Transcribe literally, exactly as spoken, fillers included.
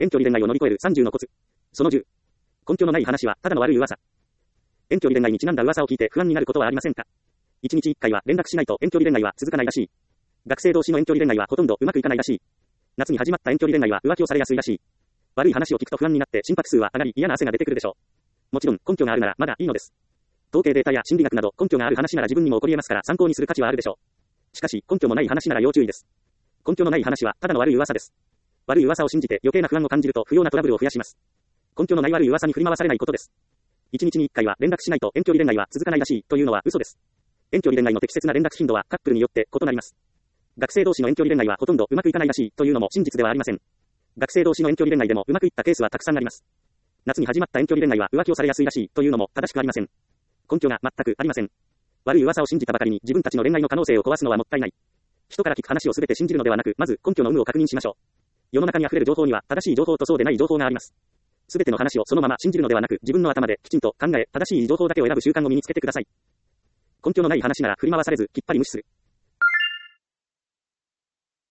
遠距離恋愛を乗り越えるさんじゅうのコツ。そのじゅう。根拠のない話はただの悪い噂。遠距離恋愛にちなんだ噂を聞いて不安になることはありませんか？いちにちいっかいは連絡しないと遠距離恋愛は続かないらしい。学生同士の遠距離恋愛はほとんどうまくいかないらしい。夏に始まった遠距離恋愛は浮気をされやすいらしい。悪い話を聞くと不安になって心拍数は上がり嫌な汗が出てくるでしょう。もちろん根拠があるならまだいいのです。統計データや心理学など根拠がある話なら自分にも起こり得ますから参考にする価値はあるでしょう。しかし根拠もない話なら要注意です。根拠のない話はただの悪い噂です。悪い噂を信じて余計な不安を感じると不要なトラブルを増やします。根拠のない悪い噂に振り回されないことです。いちにちにいっかいは連絡しないと遠距離恋愛は続かないらしいというのは嘘です。遠距離恋愛の適切な連絡頻度はカップルによって異なります。学生同士の遠距離恋愛はほとんどうまくいかないらしいというのも真実ではありません。学生同士の遠距離恋愛でもうまくいったケースはたくさんあります。夏に始まった遠距離恋愛は浮気をされやすいらしいというのも正しくありません。根拠が全くありません。悪い噂を信じたばかりに自分たちの恋愛の可能性を壊すのはもったいない。人から聞く話をすべて信じるのではなく、まず根拠の有無を確認しましょう。世の中に溢れる情報には正しい情報とそうでない情報があります。すべての話をそのまま信じるのではなく、自分の頭できちんと考え、正しい情報だけを選ぶ習慣を身につけてください。根拠のない話なら振り回されず、きっぱり無視する。